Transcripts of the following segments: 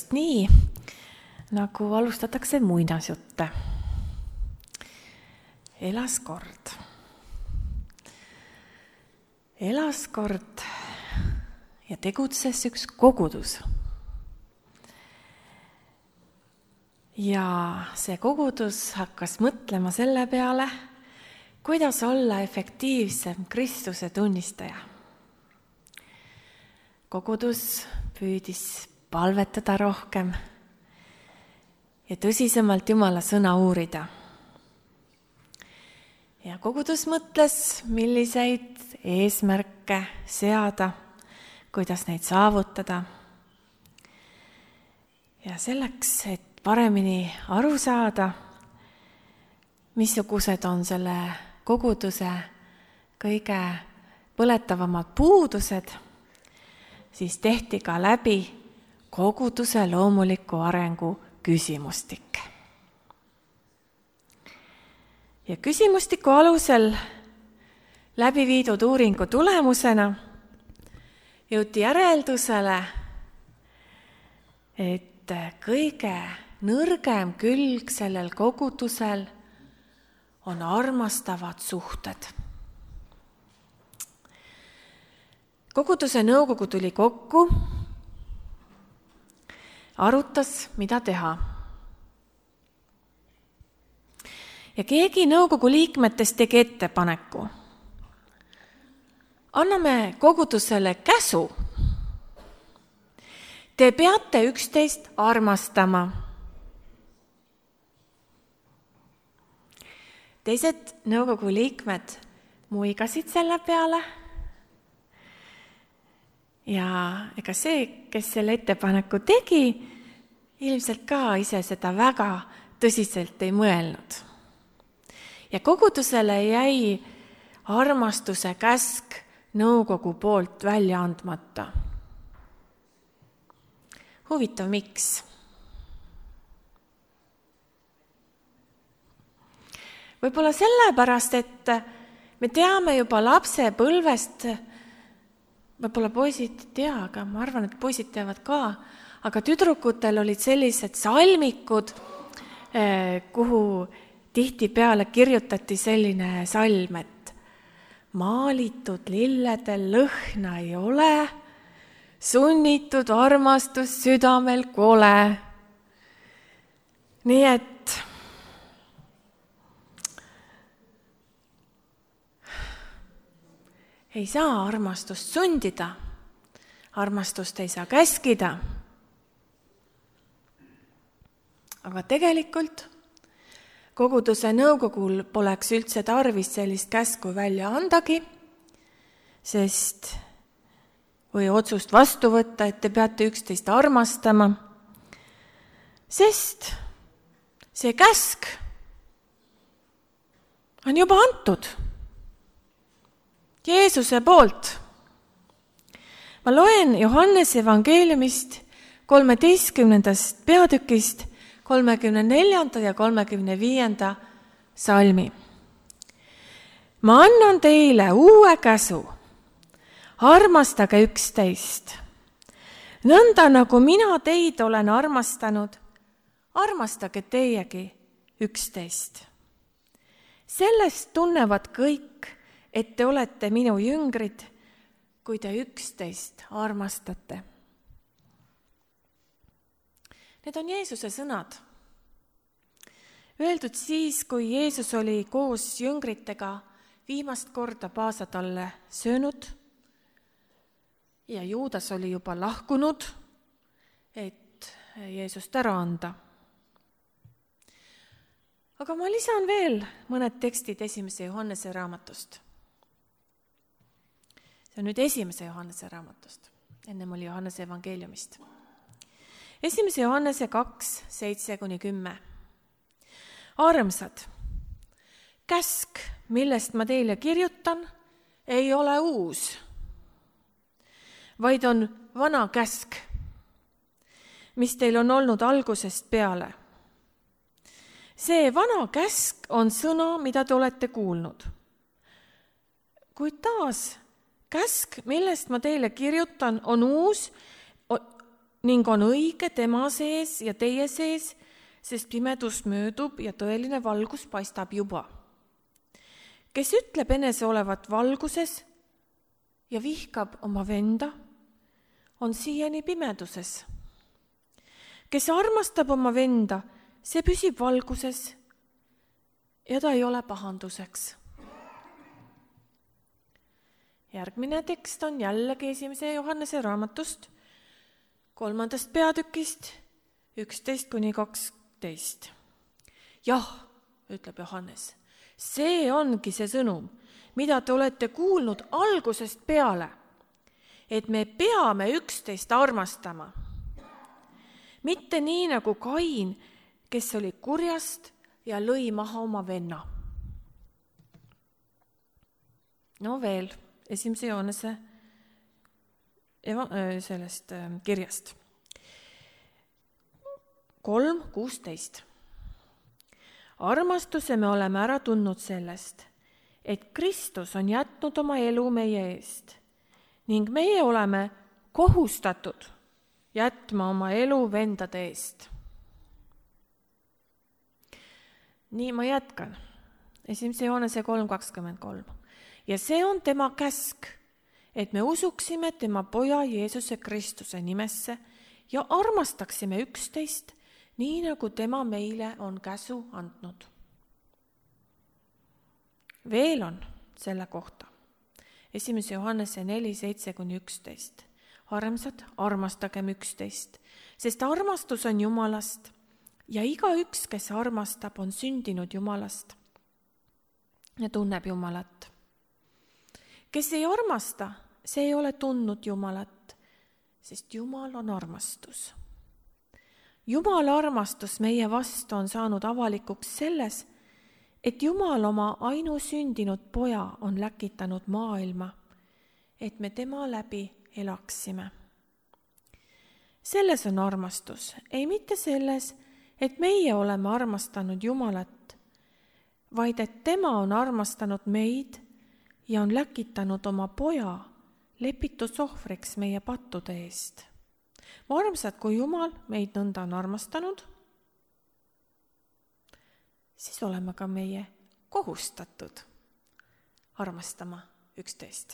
just nii, nagu alustatakse muinasjutte. Elas kord ja tegutses üks kogudus. Ja see kogudus hakkas mõtlema selle peale, kuidas olla efektiivsem Kristuse tunnistaja. Kogudus püüdis palvetada rohkem ja tõsisemalt Jumala sõna uurida. Ja kogudus mõtles, milliseid eesmärke seada, kuidas neid saavutada. Ja selleks, et paremini aru saada, missugused on selle koguduse kõige põletavamad puudused, siis tehti ka läbi koguduse loomuliku arengu küsimustik. Ja küsimustiku alusel läbi viidud uuringu tulemusena jõuti järeldusele, et kõige nõrgem külg sellel kogudusel on armastavad suhted. Koguduse nõukogu tuli kokku, arutas, mida teha. Ja keegi nõukogu liikmetest tegi ettepaneku. Anname kogudusele käsu. Te peate üksteist armastama. Teised nõukogu liikmed muigasid selle peale. Ja ega see, kes selle ettepaneku tegi, ilmselt ka ise seda väga tõsiselt ei mõelnud. Ja kogudusele jäi armastuse käsk nõukogu poolt välja andmata. Huvitav, miks? Võib-olla sellepärast, et me teame juba lapse põlvest, võib-olla poisid ei tea, aga ma arvan, et poisid teavad ka, aga tüdrukutel olid sellised salmikud, kuhu tihtipeale kirjutati selline salm, et maalitud lilledel lõhna ei ole, sunnitud armastus südamel kole. Nii et ei saa armastust sundida, armastust ei saa käskida. Aga tegelikult koguduse nõukogul poleks üldse tarvis sellist käsku välja andagi, või otsust vastu võtta, et te peate üksteist armastama, sest see käsk on juba antud Jeesuse poolt. Ma loen Johannese evangeeliumist 13. peatükist 34. ja 35. salmi. Ma annan teile uue käsu. Armastage üksteist. Nõnda nagu mina teid olen armastanud, armastage teiegi üksteist. Sellest tunnevad kõik, et te olete minu jüngrid, kui te üksteist armastate. Need on Jeesuse sõnad. Öeldud siis, kui Jeesus oli koos jüngritega viimast korda paasatalle söönud ja Juudas oli juba lahkunud, et Jeesust ära anda. Aga ma lisan veel mõned tekstid 1. Johannese raamatust. See on nüüd 1. Johannese raamatust. Ennem oli Johannese evangeeliumist. 1. Johannese 2, 7-10. Armsad, käsk, millest ma teile kirjutan, ei ole uus, vaid on vana käsk, mis teil on olnud algusest peale. See vana käsk on sõna, mida te olete kuulnud. Kuid taas, käsk, millest ma teile kirjutan, on uus, ning on õige tema sees ja teie sees, sest pimedus möödub ja tõeline valgus paistab juba. Kes ütleb enese olevat valguses ja vihkab oma venda, on siiani pimeduses. Kes armastab oma venda, see püsib valguses ja ta ei ole pahanduseks. Järgmine tekst on jällegi 1. Johannese raamatust, 3. peatükist 11-12. Jah, ütleb Johannes, see ongi see sõnum, mida te olete kuulnud algusest peale, et me peame üksteist armastama. Mitte nii nagu Kain, kes oli kurjast ja lõi maha oma venna. No veel 1. Johannese sellest kirjast. 3:16. Armastuse me oleme ära tundnud sellest, et Kristus on jätnud oma elu meie eest ning meie oleme kohustatud jätma oma elu vendade eest. Nii ma jätkan. 1. Johannese 3:23. Ja see on tema käsk, et me usuksime tema poja Jeesuse Kristuse nimesse ja armastaksime üksteist, nii nagu tema meile on käsu andnud. Veel on selle kohta. 1. Johannese 4:7-11. Armsad, armastagem üksteist, sest armastus on Jumalast ja igaüks, kes armastab, on sündinud Jumalast ja tunneb Jumalat. Kes ei armasta, see ei ole tundnud Jumalat, sest Jumal on armastus. Jumala armastus meie vastu on saanud avalikuks selles, et Jumal oma ainusündinud poja on läkitanud maailma, et me tema läbi elaksime. Selles on armastus, ei mitte selles, et meie oleme armastanud Jumalat, vaid et tema on armastanud meid ja on läkitanud oma poja lepitusohvriks meie pattude eest. Mu armsad, kui Jumal meid nõnda on armastanud, siis oleme ka meie kohustatud armastama üksteist.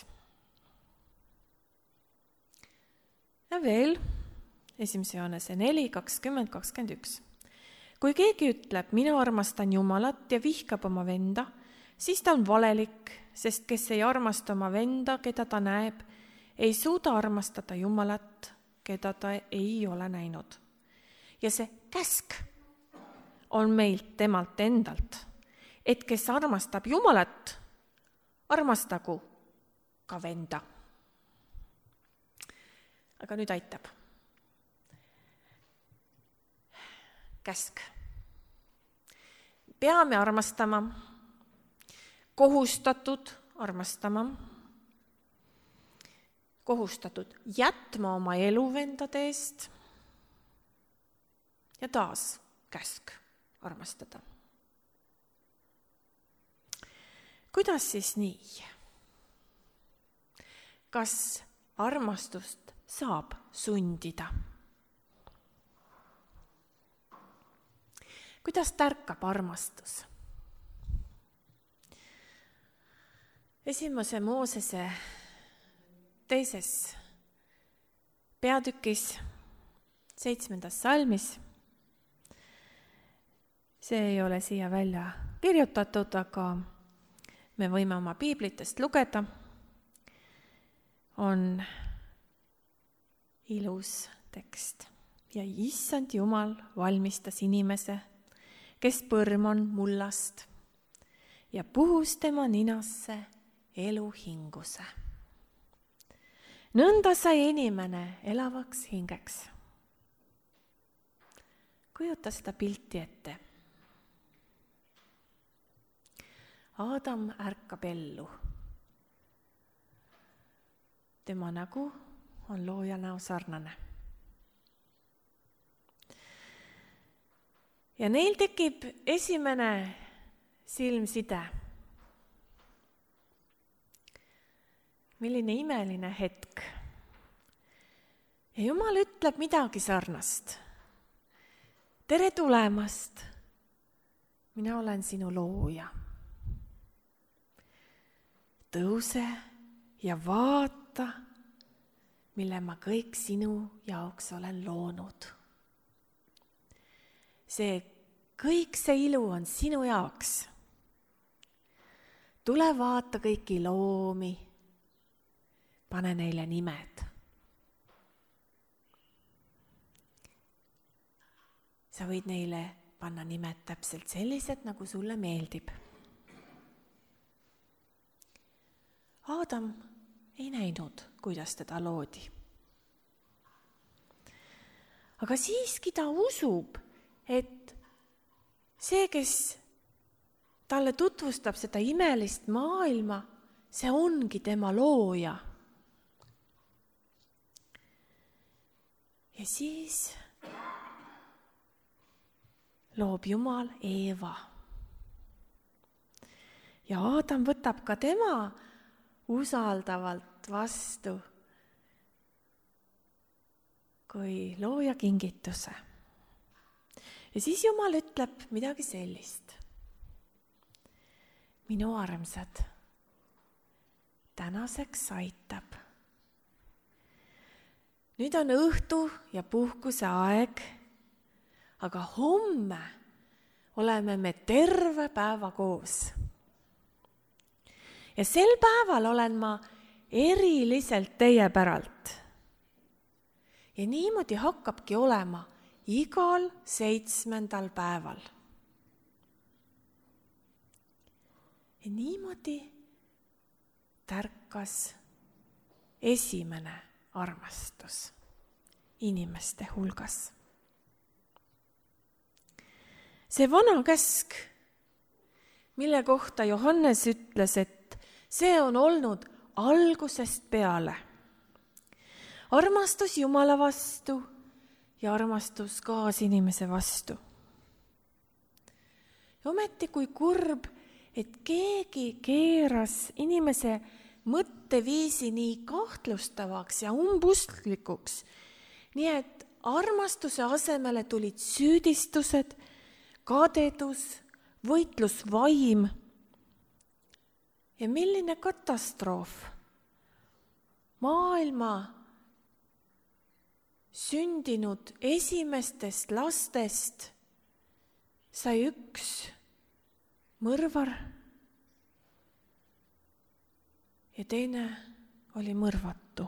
Ja veel 1. Johannese 4:20-21. Kui keegi ütleb, mina armastan Jumalat ja vihkab oma venda, siis ta on valelik, sest kes ei armasta oma venda, keda ta näeb, ei suuda armastada Jumalat, keda ta ei ole näinud. Ja see käsk on meilt temalt endalt, et kes armastab Jumalat, armastagu ka venda. Aga nüüd aitab. Käsk. Peame armastama, kohustatud armastama, kohustatud jätma oma elu vendade eest ja taas käsk armastada. Kuidas siis nii? Kas armastust saab sundida? Kuidas tärkab armastus? 1. Moosese 2. peatükis 7. salmis. See ei ole siia välja kirjutatud, aga me võime oma piiblitest lugeda. On ilus tekst. Ja issand Jumal valmistas inimese, kes põrm on mullast ja puhus tema ninasse eluhinguse. Nõnda sai inimene elavaks hingeks. Kujuta seda pilti ette. Aadam ärkab ellu. Tema nägu on looja näo sarnane. Ja neil tekib esimene silmside. Milline imeline hetk. ja Jumal ütleb midagi sarnast. tere tulemast, mina olen sinu looja. tõuse ja vaata, mille ma kõik sinu jaoks olen loonud. Kõik see ilu on sinu jaoks. tule vaata kõiki loomi, pane neile nimed. sa võid neile panna nimed täpselt sellised, nagu sulle meeldib. Aadam ei näinud, kuidas teda loodi. Aga siiski ta usub, et see, kes talle tutvustab seda imelist maailma, see ongi tema looja. Ja siis loob Jumal Eeva. Ja Aadam võtab ka tema usaldavalt vastu kui looja kingituse. Ja siis Jumal ütleb midagi sellist. minu armsad, tänaseks aitab. Nüüd on õhtu ja puhkuse aeg, aga homme oleme me terve päeva koos. Ja sel päeval olen ma eriliselt teie päralt. Ja niimoodi hakkabki olema igal 7. päeval. Ja niimoodi tärkas esimene armastus inimeste hulgas. See vana käsk, mille kohta Johannes ütles, et see on olnud algusest peale. Armastus Jumala vastu ja armastus kaasinimese vastu. Ja ometi kui kurb, et keegi keeras inimese mõtteviisi nii kahtlustavaks ja umbusklikuks, nii et armastuse asemele tulid süüdistused, kadedus, võitlusvaim. Ja milline katastroof? Maailma sündinud esimestest lastest sai üks mõrvar ja teine oli mõrvatu.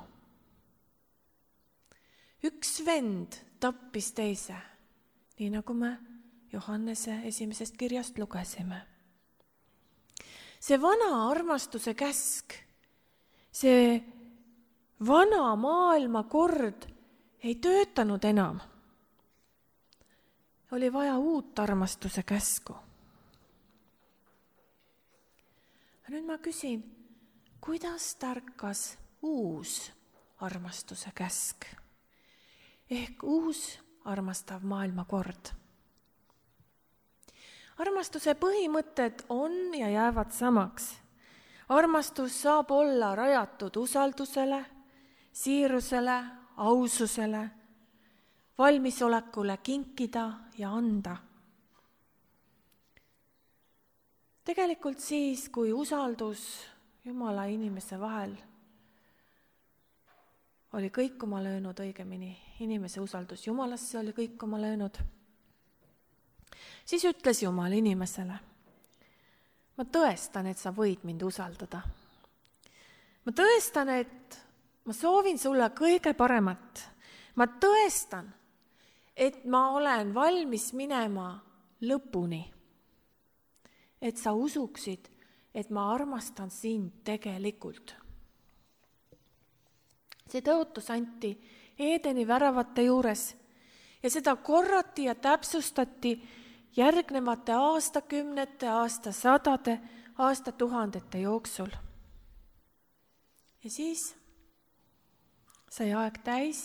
Üks vend tappis teise, nii nagu me Johannese esimesest kirjast lugesime. See vana armastuse käsk, see vana maailma kord ei töötanud enam. Oli vaja uut armastuse käsku. Nüüd ma küsin, kuidas tärkas uus armastuse käsk? Ehk uus armastav maailmakord. Armastuse põhimõtted on ja jäävad samaks. Armastus saab olla rajatud usaldusele, siirusele, aususele, valmisolekule kinkida ja anda. Tegelikult siis, kui usaldus Jumala ja inimese vahel oli kõikuma löönud, õigemini inimese usaldus Jumalasse oli kõikuma löönud, siis ütles Jumal inimesele, ma tõestan, et sa võid mind usaldada. Ma tõestan, et ma soovin sulle kõige paremat. Ma tõestan, et ma olen valmis minema lõpuni. Et sa usuksid, et ma armastan sind tegelikult. See tõotus anti Eedeni väravate juures ja seda korrati ja täpsustati järgnevate aastakümnete, aastasadade, aastatuhandete jooksul. Ja siis sai aeg täis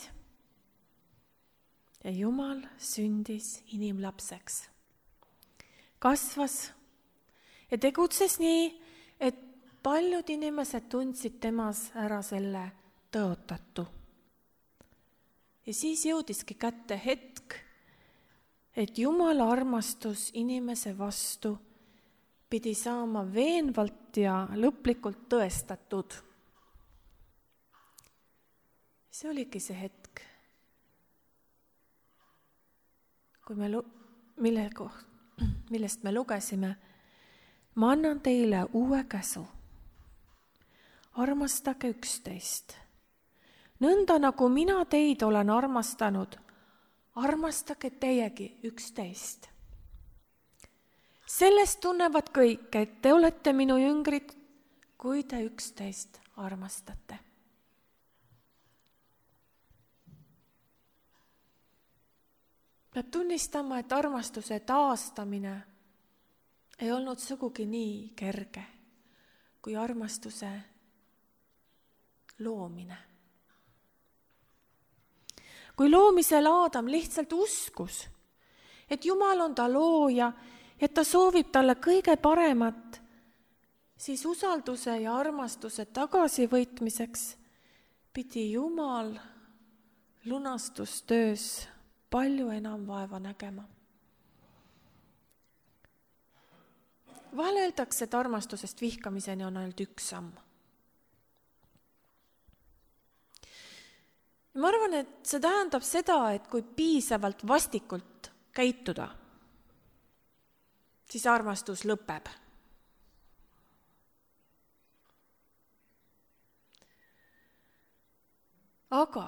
ja Jumal sündis inimlapseks. Kasvas ja tegutses nii, et paljud inimesed tundsid temas ära selle tõotatu. Ja siis jõudiski kätte hetk, et Jumala armastus inimese vastu pidi saama veenvalt ja lõplikult tõestatud. See oligi see hetk, kui millest me lugesime. Ma annan teile uue käsu. Armastage üksteist. Nõnda nagu mina teid olen armastanud, armastage teiegi üksteist. Sellest tunnevad kõik, et te olete minu jüngrid, kui te üksteist armastate. Peab tunnistama, et armastuse taastamine ei olnud sugugi nii kerge kui armastuse loomine. Kui loomisel Aadam lihtsalt uskus, et Jumal on ta looja, et ta soovib talle kõige paremat, siis usalduse ja armastuse tagasivõitmiseks pidi Jumal lunastustöös palju enam vaeva nägema. Vahel öeldakse, et armastusest vihkamiseni on ainult üks samm. Ma arvan, et see tähendab seda, et kui piisavalt vastikult käituda, siis armastus lõpeb. Aga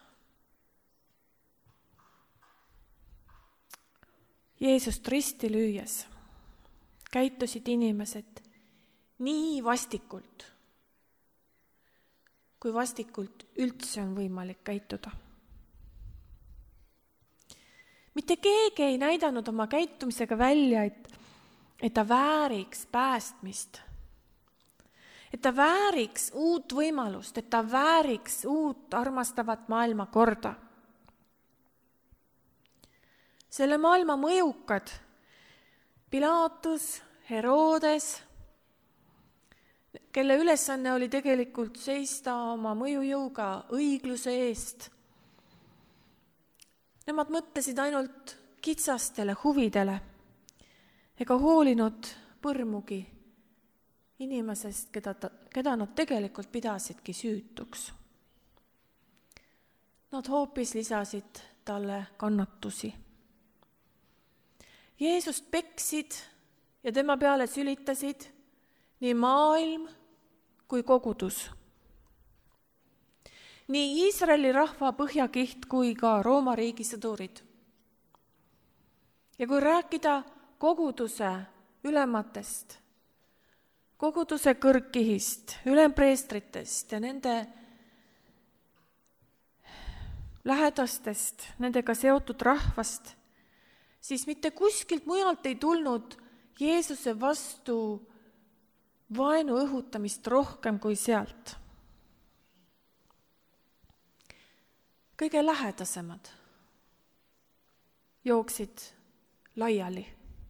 Jeesust risti lüües käitusid inimesed nii vastikult, kui vastikult üldse on võimalik käituda. Mitte keegi ei näidanud oma käitumisega välja, et ta vääriks päästmist, et ta vääriks uut võimalust, et ta vääriks uut armastavat maailma korda. Selle maailma mõjukad, Pilatus, Herodes, kelle ülesanne oli tegelikult seista oma mõjujõuga õigluse eest. Nemad mõtlesid ainult kitsastele huvidele ega hoolinud põrmugi inimesest, keda nad tegelikult pidasidki süütuks. Nad hoopis lisasid talle kannatusi. Jeesust peksid ja tema peale sülitasid nii maailm kui kogudus. Nii Iisraeli rahva põhjakiht kui ka Rooma riigi sõdurid. Ja kui rääkida koguduse ülematest, koguduse kõrgkihist, ülempreestritest ja nende lähedastest, nendega seotud rahvast, siis mitte kuskilt mujalt ei tulnud Jeesuse vastu vaenu õhutamist rohkem kui sealt. Kõige lähedasemad jooksid laiali.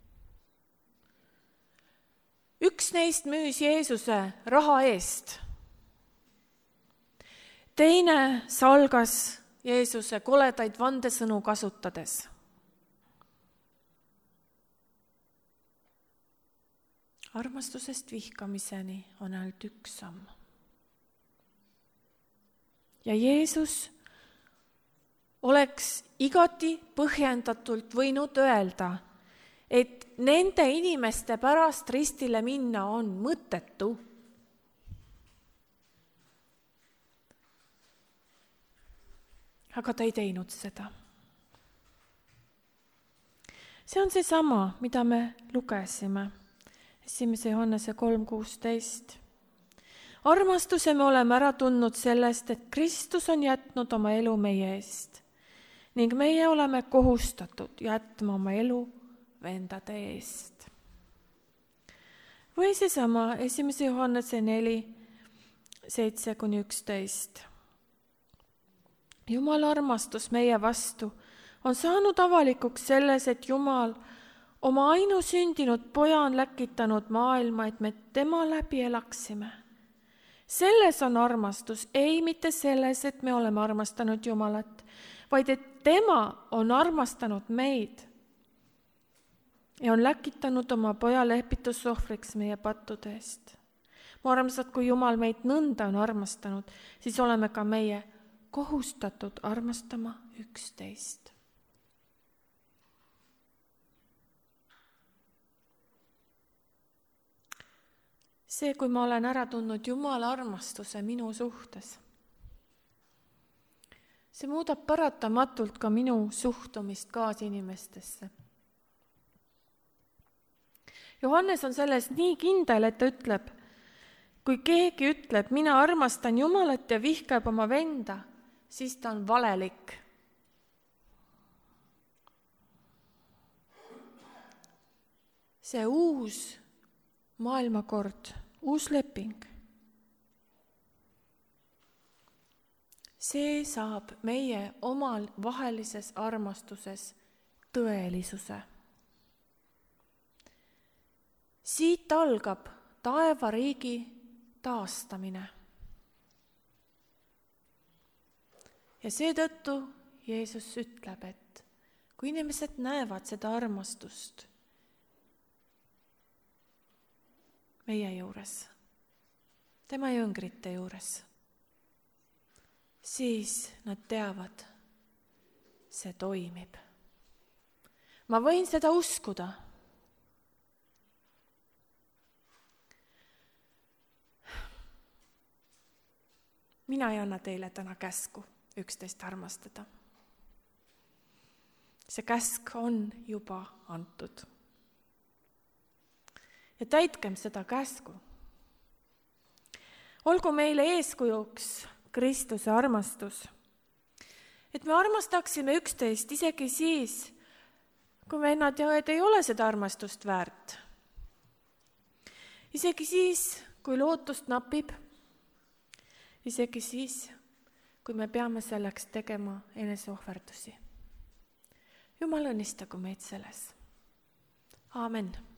Üks neist müüs Jeesuse raha eest. Teine salgas Jeesuse koledaid vandesõnu kasutades. Armastusest vihkamiseni on ainult üks samm. Ja Jeesus oleks igati põhjendatult võinud öelda, et nende inimeste pärast ristile minna on mõttetu. Aga ta ei teinud seda. See on seesama, mida me lugesime. 1. Johannese 3:16. Armastuse me oleme ära tundnud sellest, et Kristus on jätnud oma elu meie eest ning meie oleme kohustatud jätma oma elu vendade eest. Või seesama 1. Johannese 4:7-11. Jumala armastus meie vastu on saanud avalikuks selles, et Jumal oma ainusündinud poja on läkitanud maailma, et me tema läbi elaksime. Selles on armastus, ei mitte selles, et me oleme armastanud Jumalat, vaid et tema on armastanud meid ja on läkitanud oma poja lehpitusohvriks meie pattude eest. mu armsad, kui Jumal meid nõnda on armastanud, siis oleme ka meie kohustatud armastama üksteist. See, kui ma olen ära tundnud Jumala armastuse minu suhtes, see muudab paratamatult ka minu suhtumist kaasinimestesse. Johannes on selles nii kindel, et ta ütleb, kui keegi ütleb, mina armastan Jumalat ja vihkab oma venda, siis ta on valelik. See uus maailmakord, uus leping, see saab meie omal vahelises armastuses tõelisuse. Siit algab taevariigi taastamine. Ja seetõttu Jeesus ütleb, et kui inimesed näevad seda armastust meie juures, tema jüngrite juures, siis nad teavad, see toimib. Ma võin seda uskuda. Mina ei anna teile täna käsku üksteist armastada. See käsk on juba antud. Ja täitkem seda käsku. Olgu meile eeskujuks Kristuse armastus, et me armastaksime üksteist isegi siis, kui vennad ja õed ei ole seda armastust väärt. Isegi siis, kui lootust napib, isegi siis, kui me peame selleks tegema eneseohverdusi. Jumal õnnistagu meid selles. Aamen.